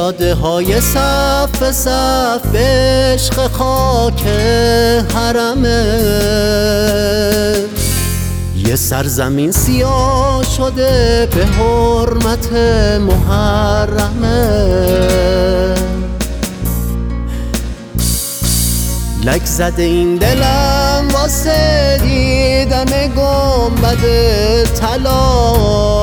پیاده های صف صف به عشق خاک حرمه، یه سرزمین سیاه شده به حرمت محرمه. لک زده این دلم واسه دیدن گنبد طلا،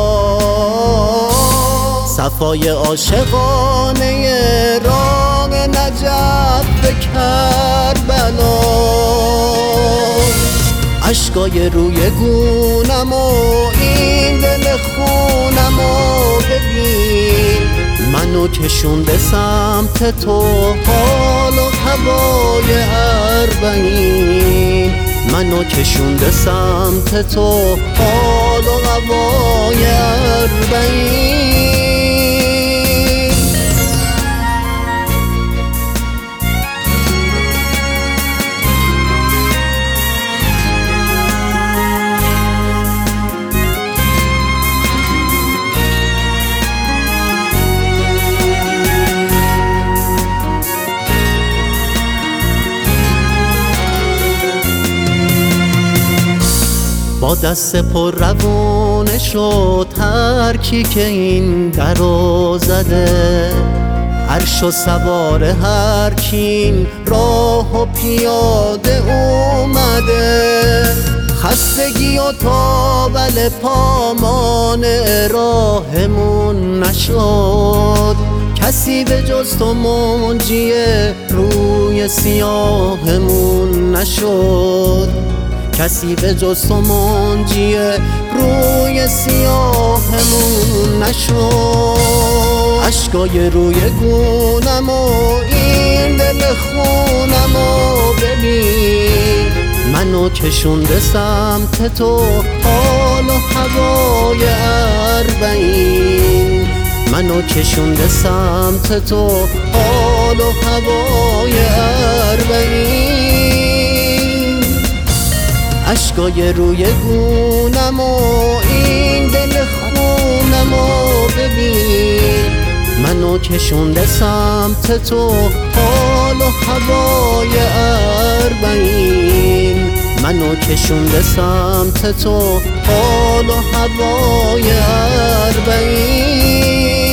صفای عاشقانه راه نجف به کربلا. اشکای روی گونم و این دل خونم و ببین، منو کشونده سمت تو حال و هوای اربعین، منو کشونده سمت تو حال و هوای اربعین. با دست پر روونش و ترکی که این درو زده، عرش و سوار هر کین راه و پیاده اومده. خستگی و تاول پامان راهمون نشد، کسی به جز تو منجی روی سیاهمون نشد، کسی به جز تو منجی روی سیاهمون نشد. اشکای روی گونم و این دل خونم و ببین، منو کشونده سمت تو حال و هوای اربعین، منو کشونده سمت تو حال و هوای اربعین. اشکای روی گونم و این دل خونم و ببین، منو کشونده سمت تو حال و هوای اربعین، منو کشونده سمت تو حال و هوای اربعین.